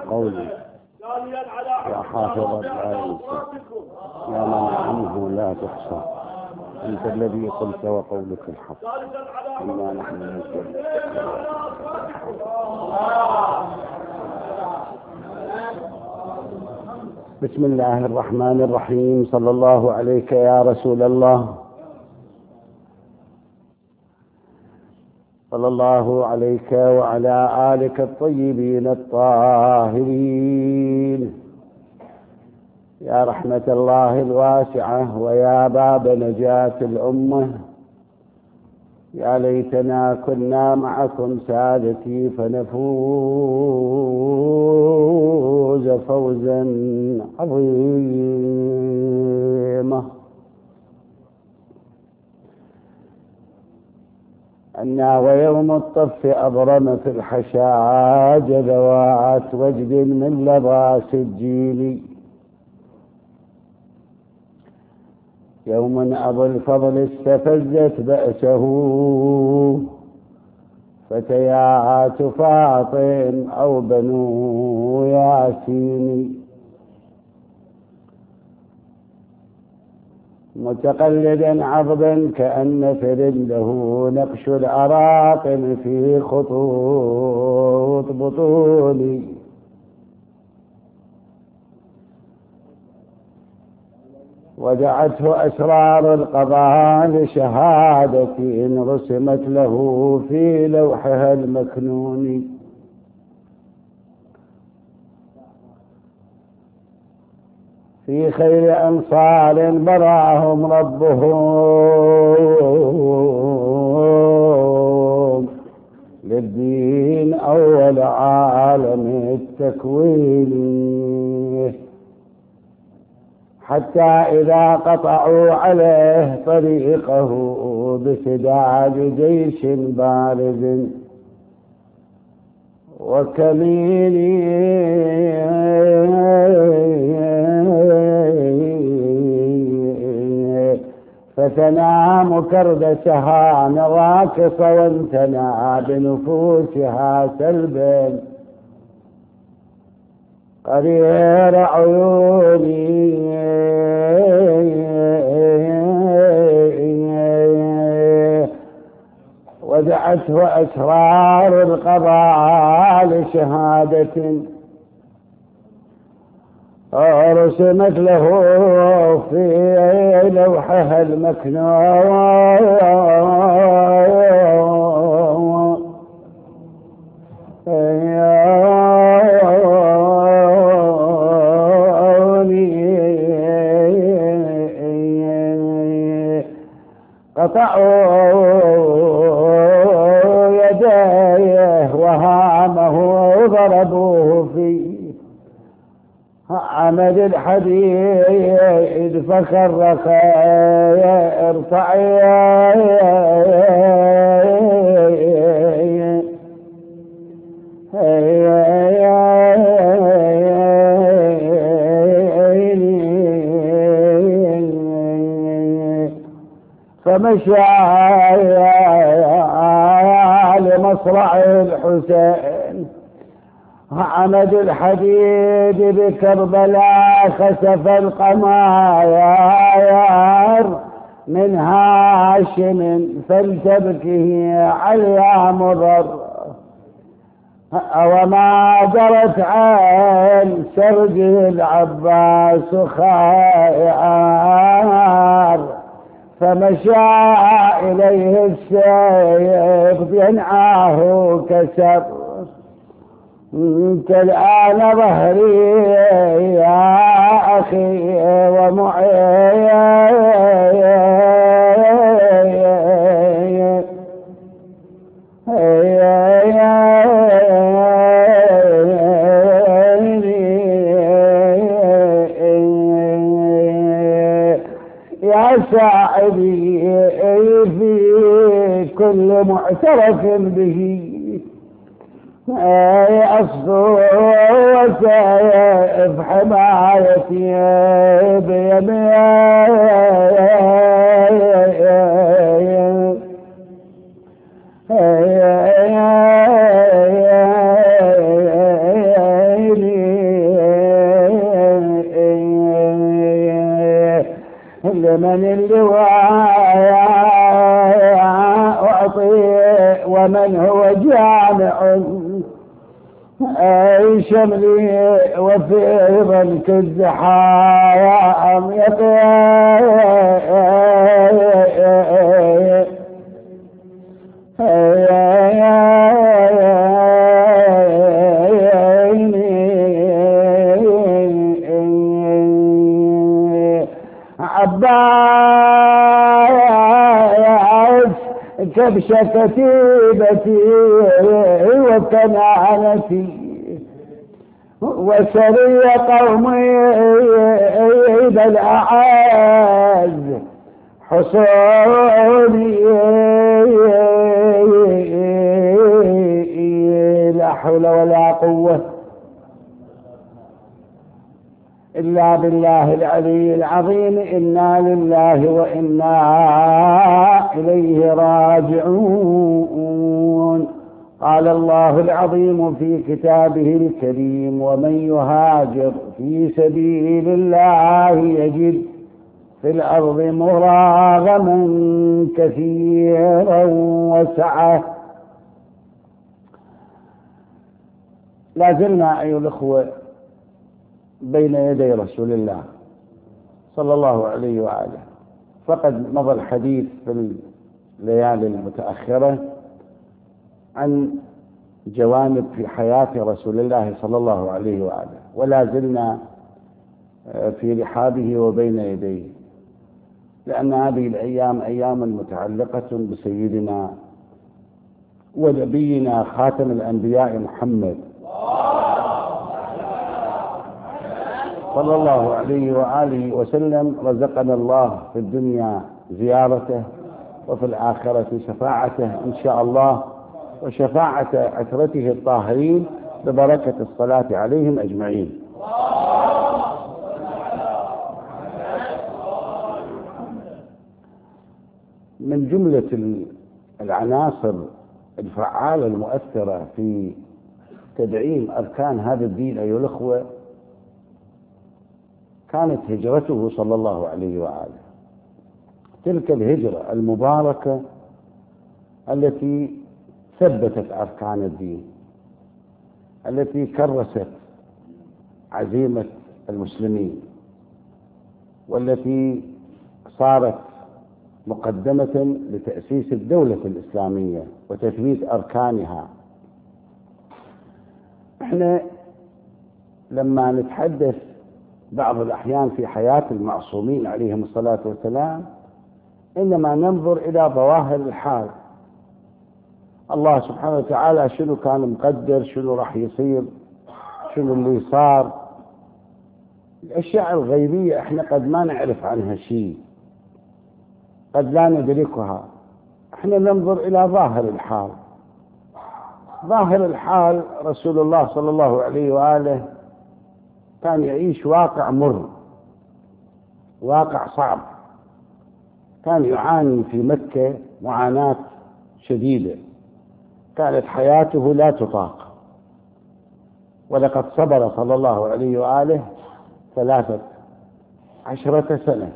قولي يا حافظ لا ينسى يا من عنه لا تحصى أنت الذي قلت وقولك الحق إنا نحن نزل. بسم الله الرحمن الرحيم. صلى الله عليك يا رسول الله، صلى الله عليك وعلى آلك الطيبين الطاهرين يا رحمة الله الواسعة ويا باب نجاة الأمة. يا ليتنا كنا معكم سادتي فنفوز فوزا عظيما. أنا ويوم الطف أبرم في الحشاج ذوات وجد من لظى سجيل. يوم أبو الفضل استفزت بأسه فتيات فاطم أو بنو ياسين. متقلدا عظما كأن فرنده نقش الأراقم في خطوط بطولي. ودعته أسرار القضاء لشهادة رسمت له في لوحها المكنون. في خير أنصار براهم ربهم للدين أول عالم التكوين، حتى إذا قطعوا عليه طريقه بسداد جيش بارز وكمين فتنى مكردسها نواكص وانتنى بنفوسها سلبا قرير عيوني. ودعته أسرار القضاء لشهادة رسمت له في لوحها المكنون. قطعوا يديه وهامه ضربوه في عمد الحديد فخرق ارفعي فمشى لمصرع الحسين عمد الحديد بكربلاء خسف القماير من هاشم فلتبكه عليا مضر. وما درت عن سرجه العباس خائر فمشى إليه السيف ينعاه كسر. انت الآن ظهري يا أخي ومعي يا ساعدي في كل معترف به أصدو وسائف حمايتي بيمين لمن اللواء أعطي ومن هو جامع أي شملي وفيضا كالزحام عباس كبش كتيبتي وكنانتي وسري قومي بل أعز حصوني لا حول ولا قوة إلا بالله العلي العظيم. إنا لله وإنا إليه راجعون. قال الله العظيم في كتابه الكريم: ومن يهاجر في سبيل الله يجد في الأرض مراغما كثيرا وسعة. لا زلنا أيها الأخوة بين يدي رسول الله صلى الله عليه وآله. فقد مضى الحديث في الليالي المتأخرة عن جوانب في حياة رسول الله صلى الله عليه وآله، ولا زلنا في رحابه وبين يديه، لأن هذه الأيام أيام متعلقة بسيدنا ونبينا خاتم الأنبياء محمد صلى الله عليه وآله وسلم. رزقنا الله في الدنيا زيارته، وفي الآخرة شفاعته إن شاء الله، وشفاعة عترته الطاهرين ببركة الصلاة عليهم أجمعين. من جملة العناصر الفعالة المؤثرة في تدعيم أركان هذا الدين أيها الأخوة كانت هجرته صلى الله عليه وآله. تلك الهجرة المباركة التي ثبتت أركان الدين، التي كرست عزيمة المسلمين، والتي صارت مقدمة لتأسيس الدولة الإسلامية وتثبيت أركانها. احنا لما نتحدث بعض الأحيان في حياة المعصومين عليهم الصلاة والسلام إنما ننظر إلى ظواهر الحال. الله سبحانه وتعالى شنو كان مقدر، شنو راح يصير، شنو اللي صار. الأشياء الغيبية احنا قد ما نعرف عنها شيء، قد لا ندركها. احنا ننظر إلى ظاهر الحال. ظاهر الحال رسول الله صلى الله عليه وآله كان يعيش واقع مر، واقع صعب. كان يعاني في مكة معاناة شديدة، كانت حياته لا تطاق. ولقد صبر صلى الله عليه وآله 13 سنة،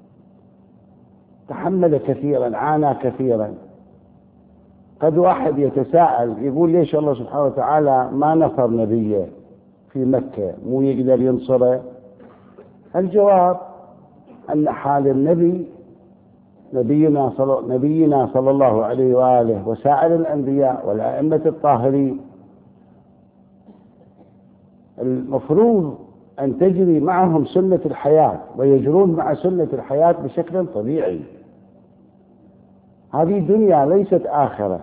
تحمل كثيرا، عانى كثيرا. قد واحد يتساءل يقول: ليش الله سبحانه وتعالى ما نصر نبيه في مكة، مو يقدر ينصره؟ الجواب أن حال النبي نبينا صلى الله عليه وآله وسائر الأنبياء والأئمة الطاهرين المفروض أن تجري معهم سنة الحياة، ويجرون مع سنة الحياة بشكل طبيعي. هذه دنيا ليست آخرة.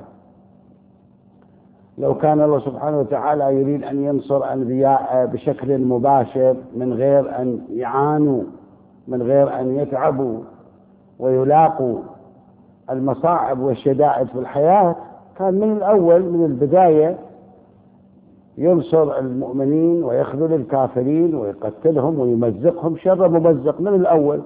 لو كان الله سبحانه وتعالى يريد أن ينصر أنبياء بشكل مباشر من غير أن يعانوا، من غير أن يتعبوا ويلاقوا المصاعب والشدائد في الحياة، كان من الأول، من البداية، ينصر المؤمنين ويخذل الكافرين ويقتلهم ويمزقهم شر ممزق من الأول.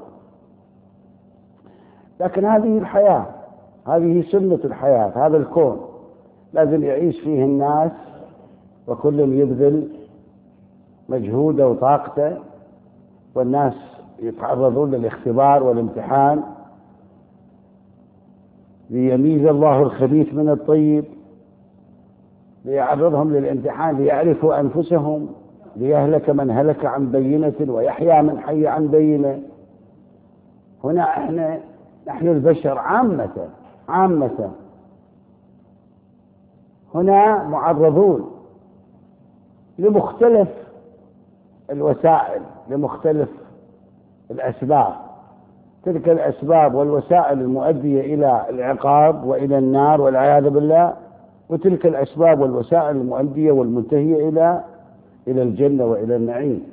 لكن هذه الحياة، هذه سنة الحياة، هذا الكون لازم يعيش فيه الناس، وكل يبذل مجهوده وطاقته، والناس يتعرضون للاختبار والامتحان، ليميز الله الخبيث من الطيب، ليعرضهم للامتحان ليعرفوا أنفسهم، ليهلك من هلك عن بينة ويحيى من حي عن بينة. هنا نحن البشر عامة هنا معرضون لمختلف الوسائل، لمختلف الأسباب، تلك الأسباب والوسائل المؤدية إلى العقاب وإلى النار والعياذ بالله، وتلك الأسباب والوسائل المؤدية والمنتهية إلى الجنة وإلى النعيم.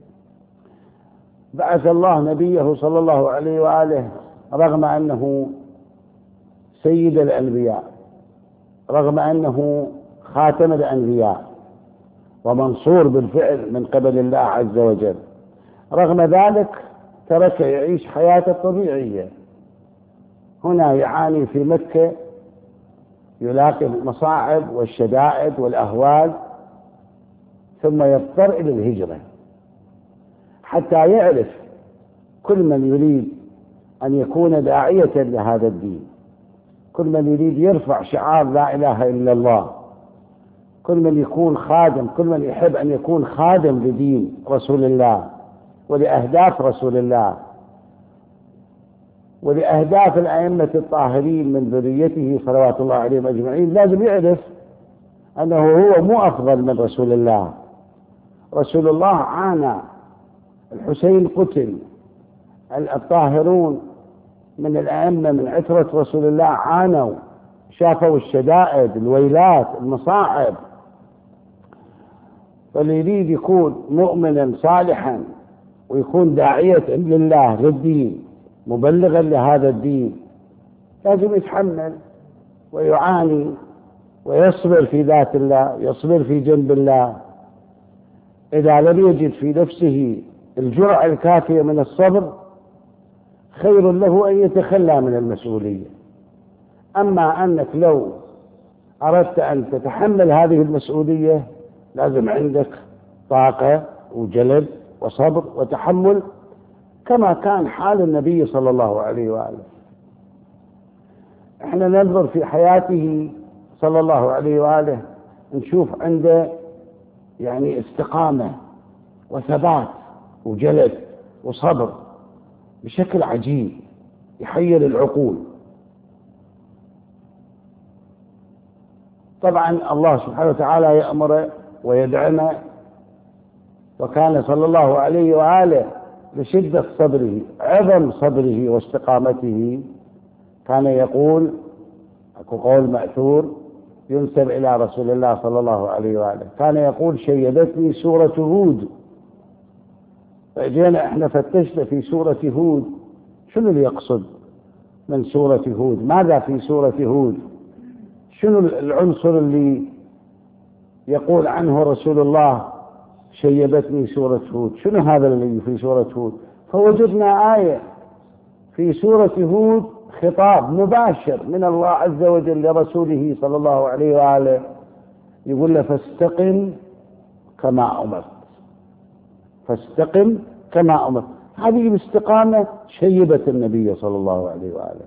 بعث الله نبيه صلى الله عليه وآله رغم أنه سيد الأنبياء، رغم أنه خاتم الأنبياء ومنصور بالفعل من قبل الله عز وجل، رغم ذلك ترك يعيش حياته الطبيعية. هنا يعاني في مكة، يلاقي المصاعب والشدائد والأهوال، ثم يضطر إلى الهجرة حتى يعرف كل من يريد أن يكون داعية لهذا الدين، كل من يريد يرفع شعار لا إله إلا الله، كل من يكون خادم، كل من يحب أن يكون خادم لدين رسول الله ولأهداف رسول الله ولأهداف الأئمة الطاهرين من ذريته صلوات الله عليهم أجمعين، لازم يعرف أنه هو مو أفضل من رسول الله. رسول الله عانى، الحسين قتل، الطاهرون من الأئمة من عترة رسول الله عانوا، شافوا الشدائد، الويلات، المصاعب. فاللي يريد يكون مؤمنا صالحا ويكون داعية لله للدين، مبلغا لهذا الدين، لازم يتحمل ويعاني ويصبر في ذات الله، يصبر في جنب الله. إذا لم يجد في نفسه الجرعة الكافية من الصبر، خير له أن يتخلى من المسؤولية. أما أنك لو أردت أن تتحمل هذه المسؤولية، لازم عندك طاقة وجلد وصبر وتحمل، كما كان حال النبي صلى الله عليه وآله. احنا ننظر في حياته صلى الله عليه وآله، نشوف عنده يعني استقامة وثبات وجلد وصبر بشكل عجيب يحير العقول. طبعا الله سبحانه وتعالى يأمر ويدعمه، وكان صلى الله عليه وآله لشدة صبره، عظم صبره واستقامته، كان يقول، أكو قول مأثور ينسب إلى رسول الله صلى الله عليه وآله، كان يقول: شيبتني سورة هود. فجينا احنا فتشنا في سورة هود، شنو اللي يقصد من سورة هود؟ ماذا في سورة هود؟ شنو العنصر اللي يقول عنه رسول الله شيبتني سورة هود؟ شنو هذا اللي في سورة هود؟ فوجدنا آية في سورة هود، خطاب مباشر من الله عز وجل لرسوله صلى الله عليه وآله، يقول له: فاستقم كما أمرت، فاستقم كما أمرت. هذه الاستقامة شيبت النبي صلى الله عليه وآله.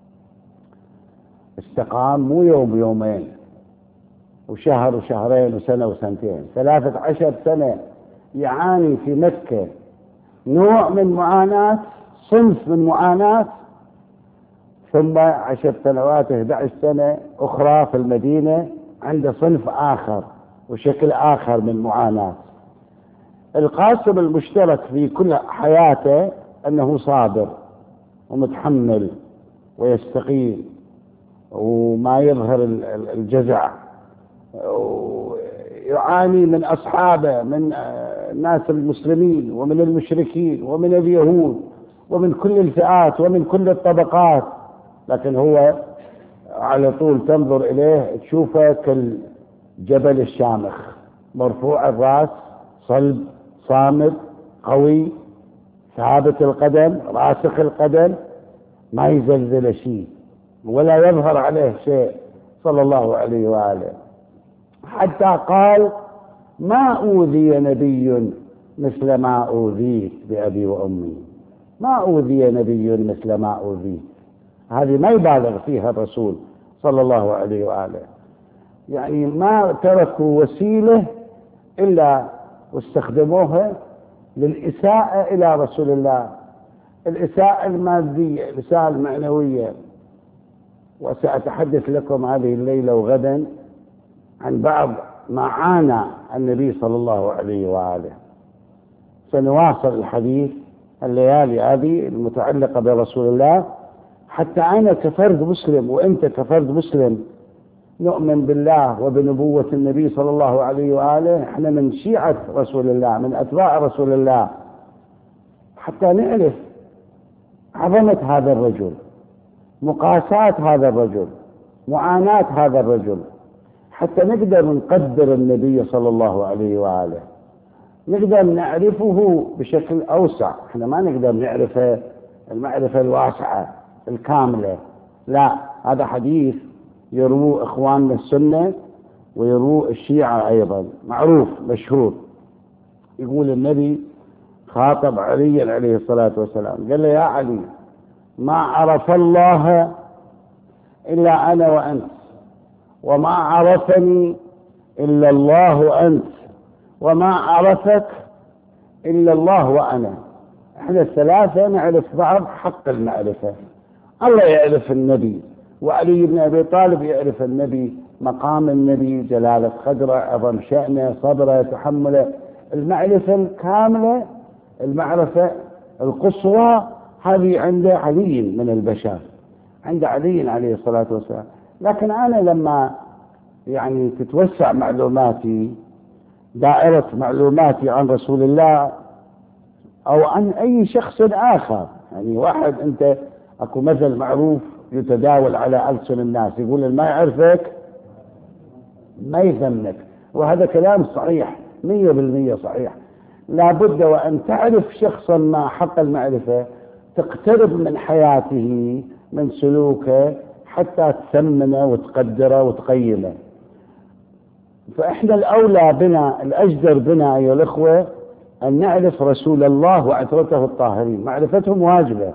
استقام مو يوم يومين وشهر وشهرين وسنة وسنتين، 13 سنة يعاني في مكة نوع من معاناة، صنف من معاناة، ثم 10 سنوات 11 سنة أخرى في المدينة عند صنف آخر وشكل آخر من معاناة. القاسم المشترك في كل حياته أنه صابر ومتحمل ويستقيم وما يظهر الجزع، ويعاني من أصحابه، من الناس المسلمين ومن المشركين ومن اليهود ومن كل الفئات ومن كل الطبقات، لكن هو على طول تنظر إليه تشوفه كالجبل الشامخ، مرفوع الرأس، صلب، صامد، قوي، ثابت القدم، راسخ القدم، ما يزلزل شيء ولا يظهر عليه شيء صلى الله عليه وآله. حتى قال: ما أوذي نبي مثل ما أوذيت بأبي وأمي. ما أوذي نبي مثل ما أوذي. هذه ما يبالغ فيها الرسول صلى الله عليه وآله. يعني ما تركوا وسيلة إلا واستخدموها للإساءة إلى رسول الله، الإساءة المادية، الإساءة المعنوية. وسأتحدث لكم هذه الليلة وغدا عن بعض ما عانى النبي صلى الله عليه وآله. سنواصل الحديث الليالي هذه المتعلقة برسول الله، حتى أنا كفرد مسلم وأنت كفرد مسلم نؤمن بالله وبنبوة النبي صلى الله عليه وآله. احنا من شيعة رسول الله، من أتباع رسول الله، حتى نعرف عظمة هذا الرجل، مقاساة هذا الرجل، معاناة هذا الرجل، حتى نقدر نقدر النبي صلى الله عليه وآله، نقدر نعرفه بشكل أوسع. احنا ما نقدر نعرفه المعرفة الواسعة الكاملة، لا، هذا حديث يروه إخواننا السنة ويروه الشيعة أيضا، معروف مشهور. يقول النبي خاطب علي عليه الصلاة والسلام، قال له: يا علي، ما عرف الله إلا أنا وأنت، وما عرفني إلا الله وأنت، وما عرفك إلا الله وأنا. احنا الثلاثة نعرف بعض حق المعرفة. الله يعرف النبي، وعلي بن أبي طالب يعرف النبي، مقام النبي، جلالة قدره، عظم شأنه، صبره، تحمله. المعرفة الكاملة، المعرفة القصوى، هذه عند علي من البشر، عند علي عليه الصلاة والسلام. لكن أنا لما يعني تتوسع معلوماتي، دائرة معلوماتي عن رسول الله أو عن أي شخص آخر، يعني واحد أنت أكو مثل معروف يتداول على ألسن الناس، يقول ما يعرفك ما يفهمك، وهذا كلام صحيح 100% صحيح. لابد وأن تعرف شخصا ما حق المعرفة، تقترب من حياته، من سلوكه، حتى تثمنه وتقدره وتقيمه. فإحنا الأولى بنا، الأجدر بنا أيها الأخوة، أن نعرف رسول الله وعترته الطاهرين. معرفتهم واجبة،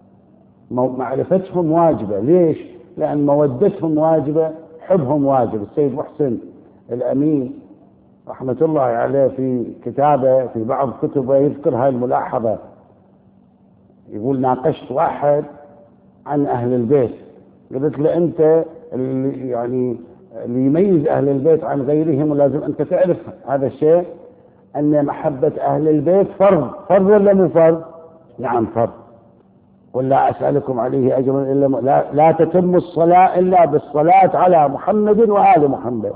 معرفتهم واجبة. ليش؟ لأن مودتهم واجبة، حبهم واجب. السيد محسن الأمين رحمة الله عليه في كتابه، في بعض كتبه، يذكر هاي الملاحظة. يقول: ناقشت واحد عن أهل البيت، قلت له: أنت اللي يميز أهل البيت عن غيرهم، ولازم أنت تعرف هذا الشيء، أن محبة أهل البيت فرض. فرض ولا مو فرض؟ نعم فرض. ولا أسألكم عليه أجرا إلا لا تتم الصلاة إلا بالصلاة على محمد وآل محمد.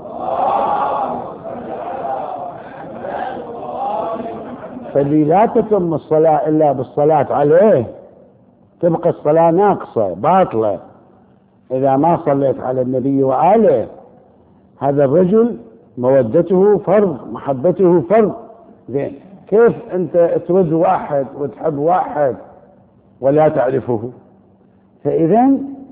فاللي لا تتم الصلاة إلا بالصلاة عليه تبقى الصلاة ناقصة باطلة إذا ما صليت على النبي وآله. هذا الرجل مودته فرض، محبته فرض. زين، كيف أنت ترد واحد وتحب واحد ولا تعرفه؟ فإذا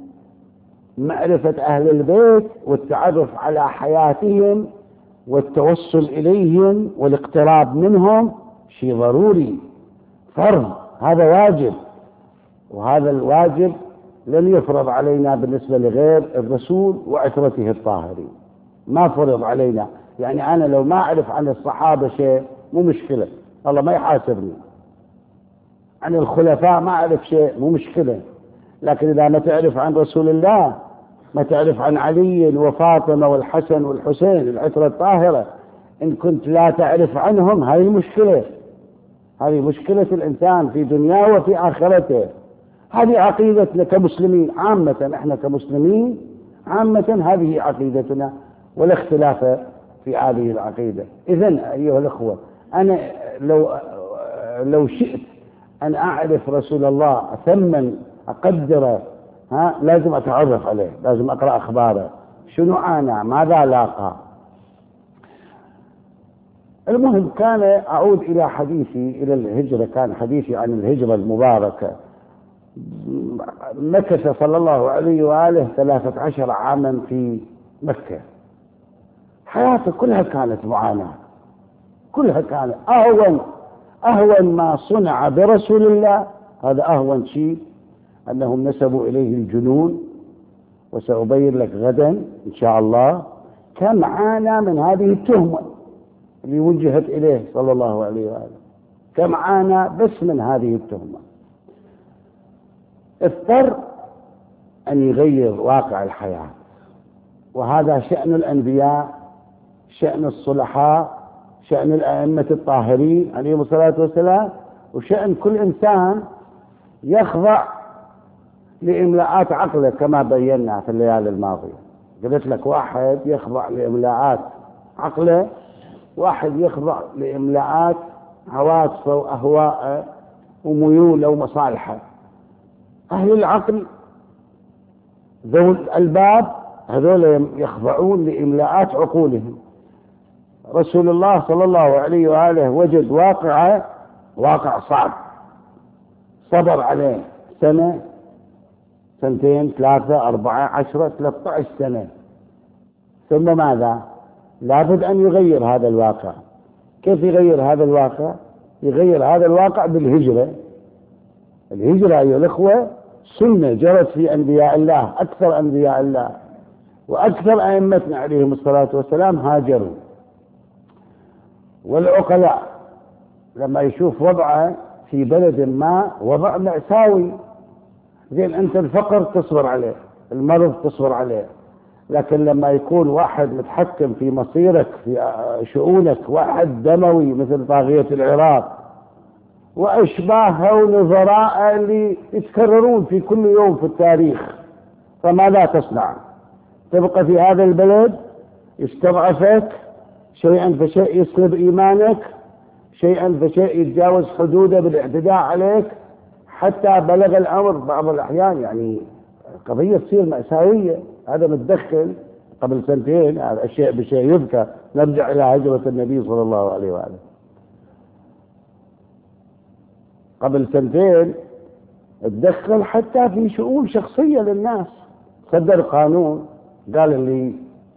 معرفة أهل البيت والتعرف على حياتهم والتوصل إليهم والاقتراب منهم شيء ضروري، فرض، هذا واجب. وهذا الواجب لم يفرض علينا بالنسبة لغير الرسول وعترته الطاهرين، ما فرض علينا. يعني أنا لو ما أعرف عن الصحابة شيء مو مشكلة، الله ما يحاسبني. عن الخلفاء ما أعرف شيء مو مشكلة. لكن إذا ما تعرف عن رسول الله، ما تعرف عن علي وفاطمة والحسن والحسين العترة الطاهرة، إن كنت لا تعرف عنهم، هذه مشكلة. هذه مشكلة الإنسان في دنياه وفي آخرته. هذه عقيدتنا كمسلمين عامة، احنا كمسلمين عامة هذه عقيدتنا، ولا اختلاف في هذه العقيدة. إذن أيها الأخوة، أنا لو شئت أن أعرف رسول الله، أثمن، أقدره، لازم أتعرف عليه، لازم أقرأ أخباره، شنو أنا، ماذا لاقى. المهم، كان أعود إلى حديثي إلى الهجرة، كان حديثي عن الهجرة المباركة. مكث صلى الله عليه وآله 13 عاما في مكة. حياته كلها كانت معاناة، كلها كانت أهون ما صنع برسول الله هذا أهون شيء أنهم نسبوا إليه الجنون، وسأبين لك غدا إن شاء الله كم عانى من هذه التهمة اللي وجهت إليه صلى الله عليه وآله، كم عانى بس من هذه التهمة. اضطر أن يغير واقع الحياة، وهذا شأن الأنبياء، شأن الصلحاء، شأن الأئمة الطاهرين عليهم الصلاة والسلام، وشأن كل إنسان يخضع لإملاءات عقله كما بينا في الليالي الماضية. قلت لك واحد يخضع لإملاءات عقله، واحد يخضع لإملاءات عواطفه وأهواءه وميوله ومصالحه. أهل العقل ذو الألباب هذول يخضعون لإملاءات عقولهم. رسول الله صلى الله عليه وآله وجد واقع صعب، صبر عليه سنة، سنتين، 3، 4، 10، 13 سنة، ثم ماذا؟ لابد أن يغير هذا الواقع. كيف يغير هذا الواقع؟ يغير هذا الواقع بالهجرة. الهجرة أيها الأخوة سنة جرت في أنبياء الله، أكثر أنبياء الله وأكثر أئمتنا عليهم الصلاة والسلام هاجروا. والعقلاء لما يشوف وضعه في بلد ما وضع مأساوي، زين أنت الفقر تصبر عليه، المرض تصبر عليه، لكن لما يكون واحد متحكم في مصيرك في شؤونك، واحد دموي مثل طاغية العراق وأشباهها ونظراء اللي يتكررون في كل يوم في التاريخ، فماذا تصنع؟ تبقى في هذا البلد يستضعفك، شيئا فشيء يسلب إيمانك، شيئا فشيء يتجاوز حدوده بالاعتداء عليك، حتى بلغ الأمر بعض الأحيان يعني قضية تصير مأساوية. هذا متدخل قبل سنتين، هذا الشيء بشيء يذكر، نرجع إلى هجرة النبي صلى الله عليه وآله. قبل سنتين تدخل حتى في شؤون شخصية للناس، صدر قانون قال اللي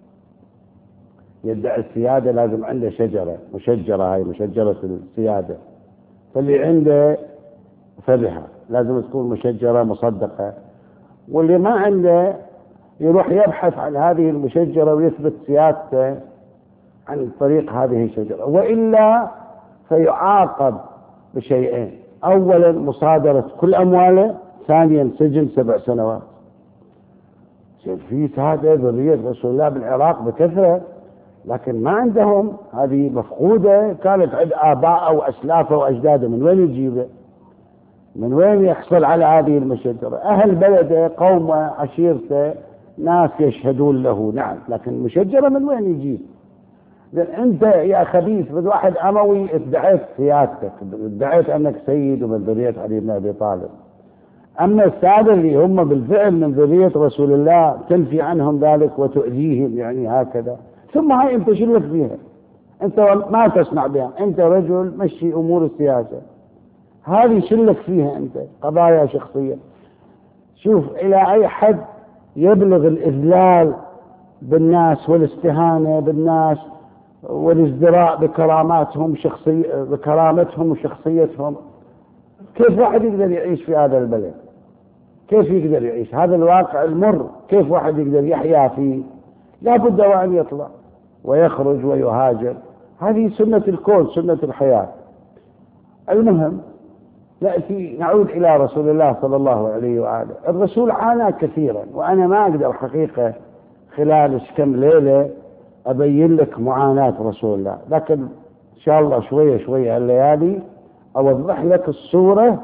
يدعي السيادة لازم عنده شجرة مشجرة، هاي مشجرة السيادة، فاللي عنده فبها لازم تكون مشجرة مصدقة، واللي ما عنده يروح يبحث عن هذه المشجرة ويثبت سيادته عن طريق هذه الشجرة، وإلا فيعاقب بشيئين: أولا مصادرة كل أمواله، ثانيا سجن 7 سنوات. في سادة ذرية رسول الله بالعراق بكثرة، لكن ما عندهم، هذه مفقودة، كانت عند آباءه وأسلافه وأجداده، من وين يجيبه؟ من وين يحصل على هذه المشجرة؟ أهل بلده، قومه، عشيرته، ناس يشهدون له، نعم، لكن مشجرة من وين يجيب؟ أنت يا خبيث من واحد أموي ادعيت سيادتك، ادعيت أنك سيد ومن ذرية علي بن أبي طالب. أما السادة اللي هم بالفعل من ذرية رسول الله تنفي عنهم ذلك وتؤذيهم يعني هكذا، ثم هاي أنت شو لك فيها؟ أنت ما تسمع بها، أنت رجل مشي أمور السياسة، هذه شو لك فيها أنت؟ قضايا شخصية. شوف إلى أي حد يبلغ الإذلال بالناس والاستهانة بالناس والازدراء بكراماتهم بكرامتهم وشخصيتهم. كيف واحد يقدر يعيش في هذا البلد؟ كيف يقدر يعيش هذا الواقع المر؟ كيف واحد يقدر يحيا فيه؟ لا بد وأن يطلع ويخرج ويهاجر، هذه سنة الكون، سنة الحياة. المهم نعود إلى رسول الله صلى الله عليه وآله. الرسول عانى كثيرا، وأنا ما أقدر حقيقة خلال كم ليلة أبين لك معاناة رسول الله، لكن إن شاء الله شوية شوية الليالي أوضح لك الصورة.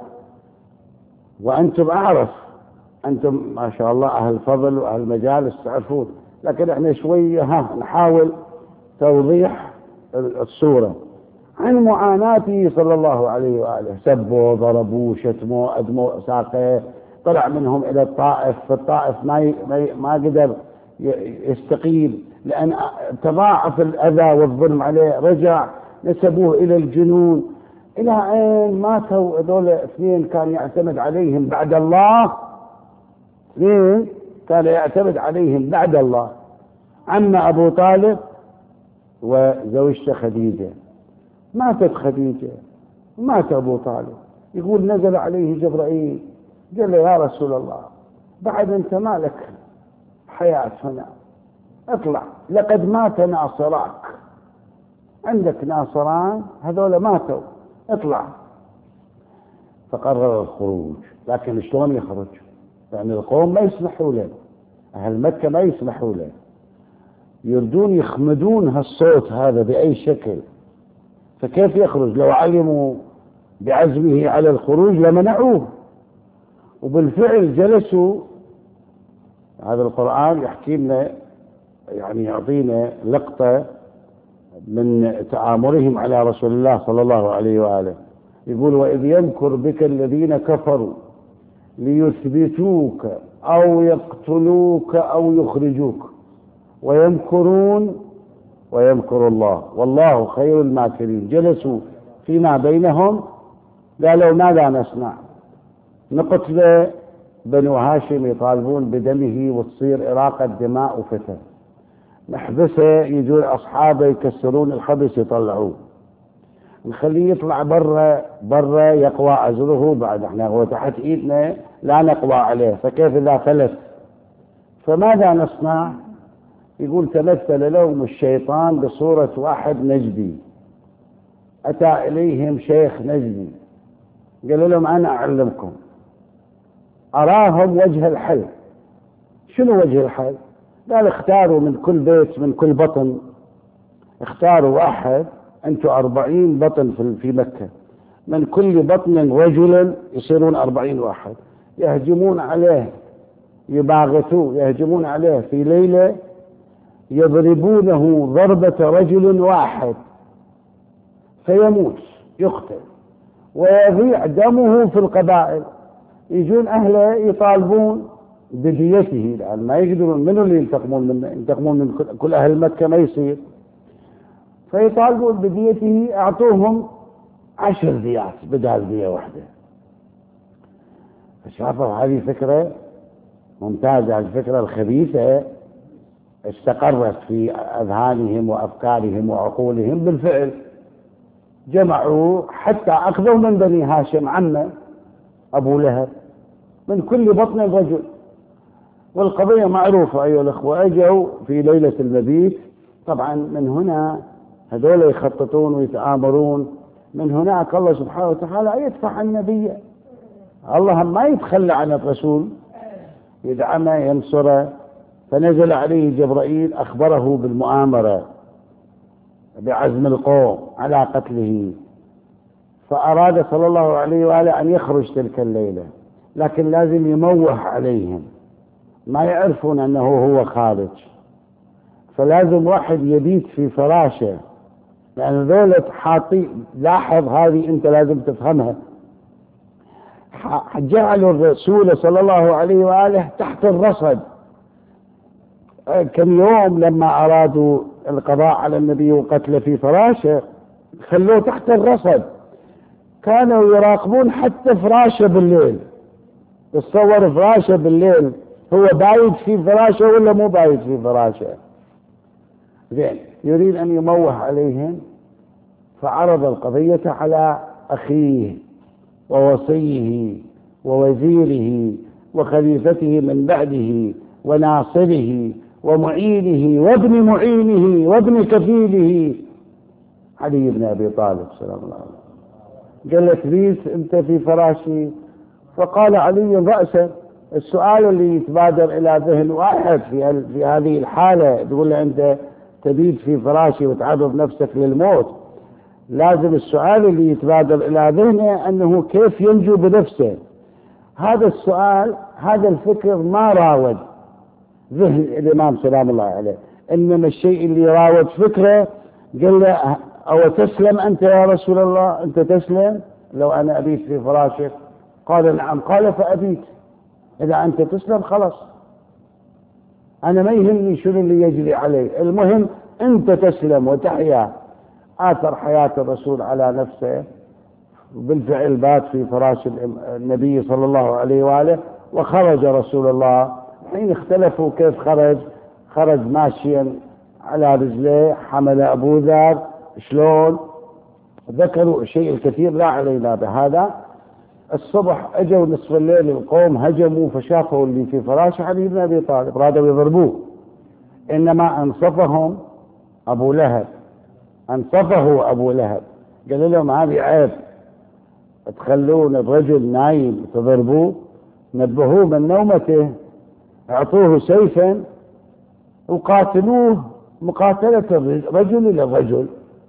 وأنتم أعرف، أنتم ما شاء الله أهل فضل وأهل مجالس تعرفون، لكن إحنا شوية نحاول توضيح الصورة عن معاناته صلى الله عليه وآله. سبوا، ضربوا، شتموا، أدموا ساقه، طلع منهم إلى الطائف، في الطائف ما قدر يستقيم لأن تضاعف الأذى والظلم عليه، رجع نسبوه إلى الجنون، إلى أين ماتوا هذول 2 كان يعتمد عليهم بعد الله، 2 كان يعتمد عليهم بعد الله، عم أبو طالب وزوجته خديجة. ماتت خديجة، مات أبو طالب، يقول نزل عليه جبرائيل قال له يا رسول الله بعد أنت مالك حياة هنا، اطلع لقد مات ناصراك، عندك ناصران هذول ماتوا، اطلع. فقرر الخروج، لكن شلون يخرج؟ يعني القوم ما يسمحوا له، أهل مكة ما يسمحوا له، يردون يخمدون هالصوت هذا بأي شكل، فكيف يخرج؟ لو علموا بعزمه على الخروج لمنعوه. وبالفعل جلسوا. هذا القرآن يحكي لنا، يعني يعطينا لقطة من تآمرهم على رسول الله صلى الله عليه وآله. يقول وإذ يمكر بك الذين كفروا ليثبتوك أو يقتلوك أو يخرجوك ويمكرون ويمكر الله والله خير الماكرين. جلسوا فيما بينهم قالوا ماذا نصنع؟ نقتل بنو هاشم يطالبون بدمه وتصير إراقة دماء وفتن، نحبسه يجون أصحابه يكسرون الخبز يطلعوه، نخليه يطلع برا يقوى عزره، بعد احنا هو تحت ايدنا لا نقوى عليه، فكيف اذا فلت؟ فماذا نصنع؟ يقول تمثل لهم الشيطان بصورة واحد نجدي، أتى إليهم شيخ نجدي قال لهم أنا أعلمكم، أراهم وجه الحل. شنو وجه الحل؟ قال اختاروا من كل بيت من كل بطن، اختاروا واحد، أنتم 40 بطن في مكة، من كل بطن رجلا يصيرون 40 واحد، يهجمون عليه يباغتوه، يهجمون عليه في ليلة يضربونه ضربة رجل واحد فيموت يقتل ويضيع دمه في القبائل، يجون أهله يطالبون بديته، لأن ما يقدرون، منو اللي ينتقمون منه؟ ينتقمون من كل أهل مكة ما يصير، فيطالبون بديته، أعطوهم 10 ديات بدال دية واحدة. فشافوا هذه فكرة ممتازة، الفكرة الخبيثة استقرت في أذهانهم وأفكارهم وعقولهم، بالفعل جمعوا حتى أخذوا من بني هاشم عمه أبو لهب من كل بطن رجل، والقضية معروفة أيها الأخوة. أجوا في ليلة المبيت، طبعا من هنا هذول يخططون ويتآمرون، من هناك الله سبحانه وتعالى يدفع النبي، الله ما يتخلى عن الرسول، يدعمه ينصره. فنزل عليه جبرائيل أخبره بالمؤامرة بعزم القوم على قتله، فأراد صلى الله عليه وآله أن يخرج تلك الليلة، لكن لازم يموه عليهم ما يعرفون أنه هو خارج، فلازم واحد يبيت في فراشه، لأن ذولة حاطي. لاحظ هذه أنت لازم تفهمها، جعلوا الرسول صلى الله عليه وآله تحت الرصد. كم يوم لما أرادوا القضاء على النبي وقتله في فراشه خلوه تحت الرصد، كانوا يراقبون حتى فراشه بالليل. تصور فراشه بالليل، هو بايت في فراشه ولا مو بايت في فراشه؟ زين، يريد أن يموه عليهم، فعرض القضية على أخيه ووصيه ووزيره وخليفته من بعده وناصره ومعينه وابن معينه وابن كفيله علي بن أبي طالب سلام الله عليه. قال له تريد أنت في فراشي؟ فقال علي رأسا. السؤال اللي يتبادر إلى ذهن واحد في هذه الحالة، تقول له أنت تبيت في فراشي وتعرض نفسك للموت، لازم السؤال اللي يتبادر إلى ذهنه أنه كيف ينجو بنفسه. هذا السؤال، هذا الفكر ما راود ذهن الإمام سلام الله عليه، إنما الشيء اللي راود فكره قال له أو تسلم أنت يا رسول الله؟ أنت تسلم لو أنا أبيت في فراشك؟ قال نعم. قال فأبيت، إذا أنت تسلم خلاص، أنا ما يهمني شنو اللي يجري عليه، المهم أنت تسلم وتحيا. آثر حياة الرسول على نفسه، بالفعل بات في فراش النبي صلى الله عليه وآله، وخرج رسول الله. حين اختلفوا كيف خرج ماشيا على رجليه، حمل أبو ذر، شلون؟ ذكروا الشيء الكثير لا علينا بهذا. الصبح اجوا نصف الليل القوم هجموا فشافوا اللي في فراش علي بن ابي طالب، رادوا يضربوه، انما انصفهم ابو لهب، انصفه ابو لهب، قال لهم هذه عيب تخلون الرجل نايم تضربوه، نبهوه من نومته، اعطوه سيفا وقاتلوه مقاتلة الرجل للرجل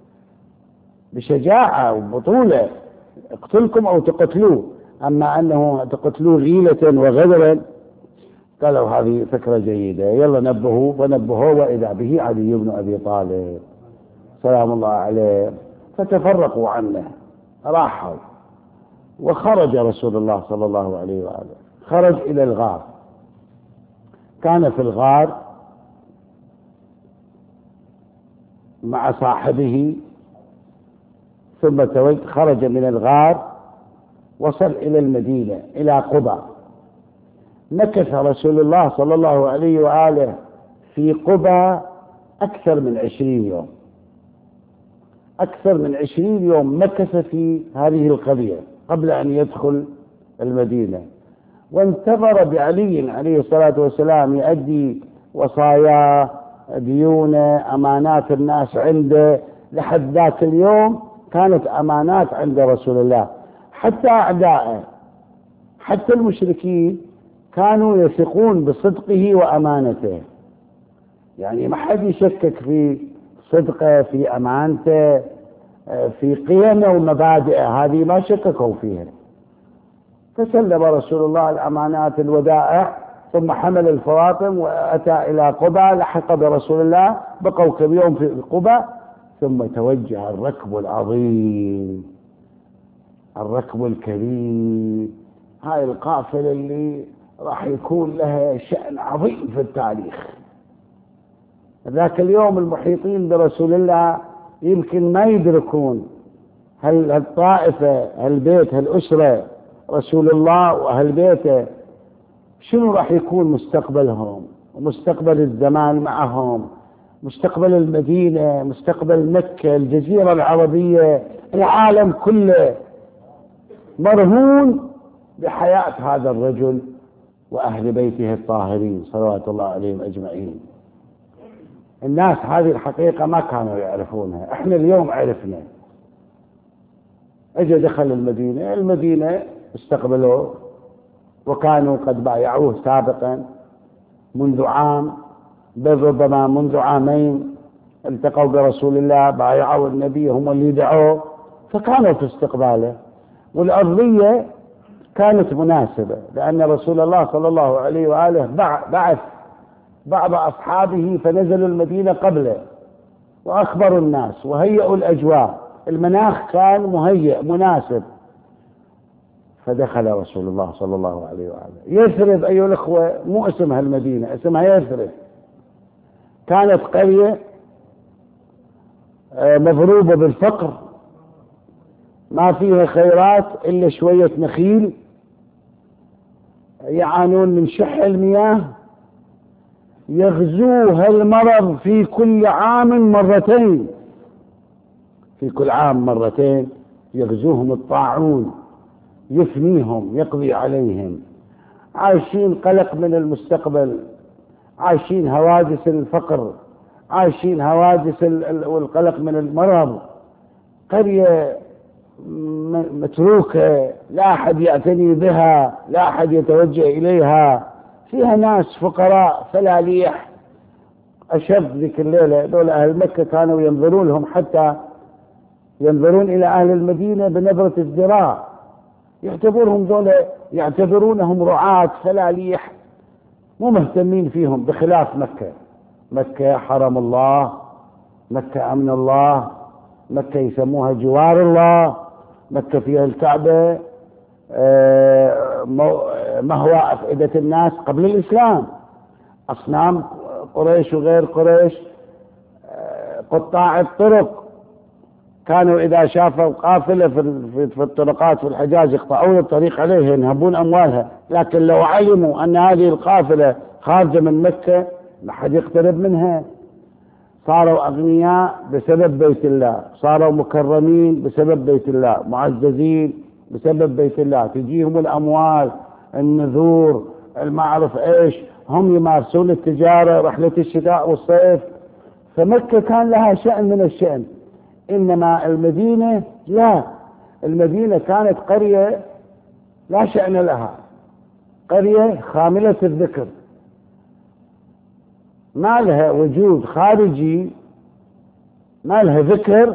بشجاعة وبطولة، اقتلكم او تقتلوه، اما انه تقتلوه غيلة وغدرا. قالوا هذه فكرة جيدة، يلا نبهوه، فنبهوه واذا به علي بن ابي طالب سلام الله عليه، فتفرقوا عنه راحوا. وخرج رسول الله صلى الله عليه وآله، خرج إلى الغار، كان في الغار مع صاحبه، ثم خرج من الغار وصل إلى المدينة إلى قباء. مكث رسول الله صلى الله عليه وآله في قباء أكثر من 20 يوم، أكثر من 20 يوم مكث في هذه القرية قبل أن يدخل المدينة، وانتظر بعلي عليه الصلاة والسلام يؤدي وصايا ديونه أمانات الناس عنده. لحد ذاك اليوم كانت أمانات عند رسول الله، حتى أعدائه حتى المشركين كانوا يثقون بصدقه وأمانته، يعني ما حد يشكك في صدقه، في أمانته، في قيمه ومبادئه، هذه ما شككوا فيها. فسلم رسول الله الأمانات الودائع، ثم حمل الفواطم وأتى إلى قباء، لحق برسول الله، بقوا كم يوم في قباء، ثم توجه الركب العظيم، الركب الكريم، هاي القافلة اللي راح يكون لها شأن عظيم في التاريخ. ذاك اليوم المحيطين برسول الله يمكن ما يدركون هالطائفة، هالبيت، هالأسرة، رسول الله وأهل بيته شنو راح يكون مستقبلهم ومستقبل الزمان معهم، مستقبل المدينة، مستقبل مكة، الجزيرة العربية، العالم كله مرهون بحياة هذا الرجل وأهل بيته الطاهرين صلوات الله عليهم أجمعين. الناس هذه الحقيقة ما كانوا يعرفونها، احنا اليوم عرفنا. اجى دخل المدينة استقبلوه، وكانوا قد بايعوه سابقا منذ عام، بل ربما منذ عامين التقوا برسول الله، بايعوا النبي، هم اللي دعوه، فكانوا في استقباله، والأرضية كانت مناسبة، لأن رسول الله صلى الله عليه وآله بعث بعض أصحابه فنزلوا المدينة قبله وأخبروا الناس وهيئوا الأجواء، المناخ كان مهيئ مناسب، فدخل رسول الله صلى الله عليه وآله. يثرب أيها الأخوة مو اسمها المدينة، اسمها يثرب، كانت قرية مضروبة بالفقر، ما فيها خيرات إلا شوية نخيل، يعانون من شح المياه، يغزوها المرض في كل عام مرتين، في كل عام مرتين يغزوهم الطاعون، يفنيهم، يقضي عليهم، عايشين قلق من المستقبل، عايشين هواجس الفقر، عايشين هواجس والقلق من المرض، قرية متروكة لا أحد يعتني بها، لا أحد يتوجه إليها، فيها ناس فقراء فلاليح. أشد ذيك الليلة دول أهل مكة كانوا ينظرون لهم، حتى ينظرون إلى أهل المدينة بنظرة ازدراء، يعتبرونهم رعاة فلاليح مو مهتمين فيهم، بخلاف مكة. مكة حرم الله، مكة أمن الله، مكة يسموها جوار الله، مكة فيها الكعبة مهوى أفئدة الناس قبل الإسلام، أصنام قريش وغير قريش، قطاع الطرق كانوا إذا شافوا قافلة في الطرقات في الحجاز يقطعون الطريق عليها ينهبون أموالها، لكن لو علموا أن هذه القافلة خارجة من مكة ما حد يقترب منها. صاروا أغنياء بسبب بيت الله، صاروا مكرمين بسبب بيت الله، معززين بسبب بيت الله، تجيهم الأموال، النذور، ما أعرف إيش، هم يمارسون التجارة، رحلة الشتاء والصيف. فمكة كان لها شأن من الشأن. إنما المدينة لا، المدينة كانت قرية لا شأن لها، قرية خاملة الذكر، ما لها وجود خارجي، ما لها ذكر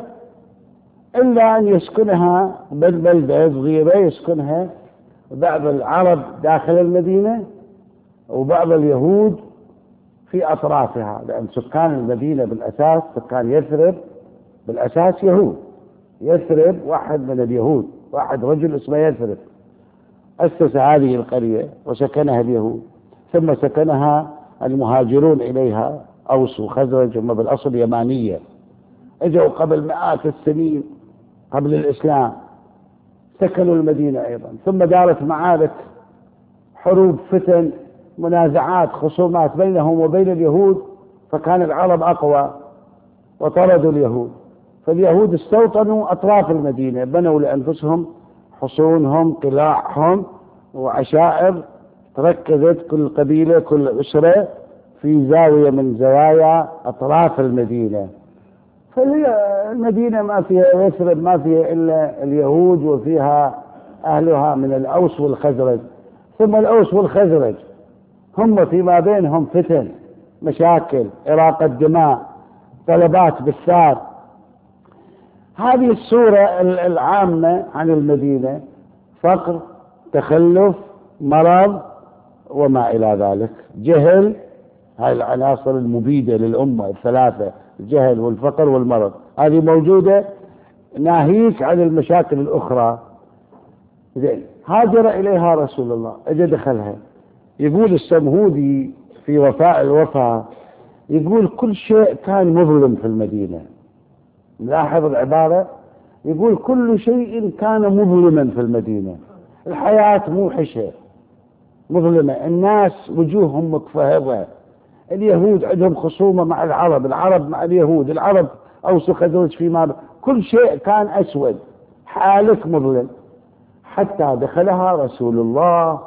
إلا أن يسكنها بلدة صغيرة يسكنها بعض العرب داخل المدينة وبعض اليهود في أطرافها، لأن سكان المدينة بالأساس، سكان يثرب بالأساس يهود. يثرب واحد من اليهود، واحد رجل اسمه يثرب أسس هذه القرية وسكنها اليهود، ثم سكنها المهاجرون إليها أوس وخزرج، هم بالأصل يمانية، اجوا قبل مئات السنين قبل الإسلام، سكنوا المدينة أيضا. ثم دارت معارك، حروب، فتن، منازعات، خصومات بينهم وبين اليهود، فكان العرب أقوى وطردوا اليهود، فاليهود استوطنوا أطراف المدينة، بنوا لأنفسهم حصونهم، قلاعهم وعشائر، تركزت كل قبيلة كل أسرة في زاوية من زوايا أطراف المدينة. فالمدينة ما فيها يثرب ما فيها إلا اليهود، وفيها أهلها من الأوس والخزرج. ثم الأوس والخزرج هم فيما بينهم فتن، مشاكل، إراقة دماء، طلبات بالثار. هذه الصورة العامة عن المدينة: فقر، تخلف، مرض، وما إلى ذلك، جهل. هاي العناصر المبيدة للأمة الثلاثة: الجهل والفقر والمرض، هذه موجودة، ناهيك عن المشاكل الأخرى. زين، هاجر إليها رسول الله، أجى دخلها. يقول السمهودي في وفاء الوفا، يقول كل شيء كان مظلم في المدينة. لاحظ العبارة، يقول كل شيء كان مظلما في المدينة، الحياة موحشة مظلمة، الناس وجوههم مكفهرة، اليهود عندهم خصومة مع العرب، العرب مع اليهود، العرب أوس وخزرج فيما، كل شيء كان أسود، حالك مظلم. حتى دخلها رسول الله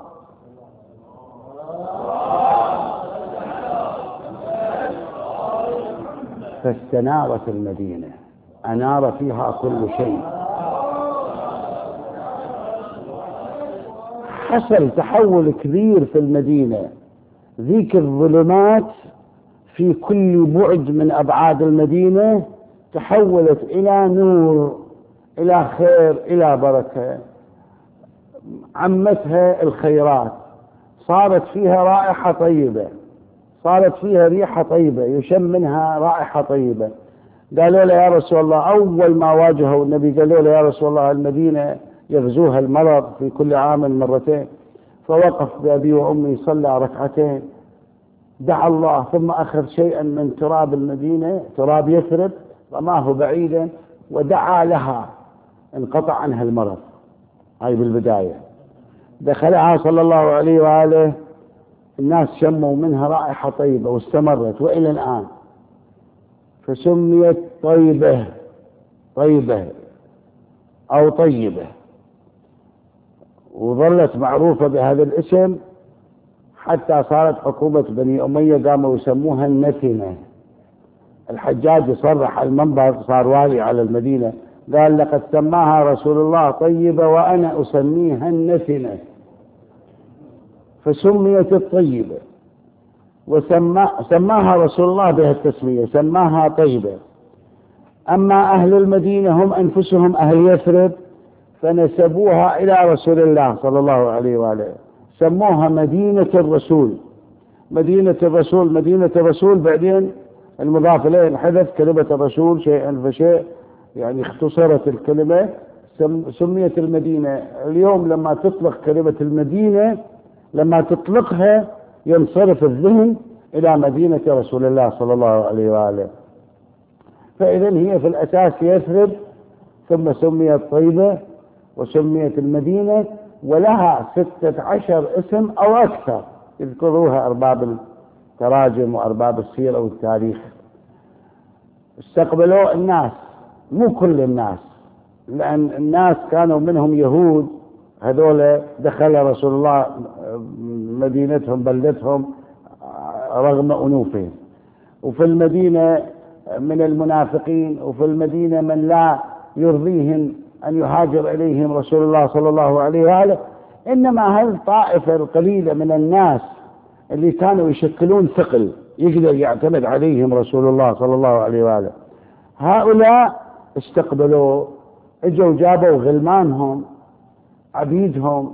فاستنارت المدينة، أنار فيها كل شيء. حصل تحول كبير في المدينة، ذيك الظلمات في كل بعد من أبعاد المدينة تحولت إلى نور، إلى خير، إلى بركة، عمتها الخيرات، صارت فيها رائحة طيبة، صارت فيها ريحة طيبة، يشم منها رائحة طيبة. قالوا له يا رسول الله، أول ما واجهوا النبي قالوا له يا رسول الله المدينة يغزوها المرض في كل عام مرتين. فوقف بأبي وأمي صلى ركعتين، دعا الله، ثم أخذ شيئا من تراب المدينة، تراب يثرب، رماه بعيدا ودعا لها، انقطع عنها المرض. هاي بالبداية. دخلها صلى الله عليه وآله، الناس شموا منها رائحة طيبة واستمرت وإلى الآن، فسميت طيبة، طيبة أو طيبة، وظلت معروفة بهذا الاسم حتى صارت حكومة بني أمية قاموا يسموها النتنة. الحجاج صرح المنبر، صار والي على المدينة، قال لقد سماها رسول الله طيبة وأنا أسميها النتنة، فسميت الطيبة، وسماها رسول الله بها التسمية، سماها طيبة. أما أهل المدينة هم أنفسهم أهل يثرب، فنسبوها إلى رسول الله صلى الله عليه وآله، سموها مدينة الرسول، مدينة الرسول، مدينة الرسول. بعدين المضاف إليه انحذف كلمة الرسول شيئا فشيء، يعني اختصرت الكلمة، سميت المدينة. اليوم لما تطلق كلمة المدينة، لما تطلقها ينصرف الذهن إلى مدينة رسول الله صلى الله عليه وآله. فإذا هي في الأساس يثرب، ثم سميت طيبة وسميت المدينة، ولها 16 اسم أو أكثر يذكروها أرباب التراجم وأرباب السيرة والتاريخ. استقبلوا الناس، مو كل الناس، لأن الناس كانوا منهم يهود هذول دخل رسول الله مدينتهم بلدتهم رغم أنوفهم، وفي المدينة من المنافقين، وفي المدينة من لا يرضيهم أن يهاجر إليهم رسول الله صلى الله عليه وآله. إنما هالطائفة القليلة من الناس اللي كانوا يشكلون ثقل يقدر يعتمد عليهم رسول الله صلى الله عليه وآله، هؤلاء استقبلوا، اجوا جابوا غلمانهم عبيدهم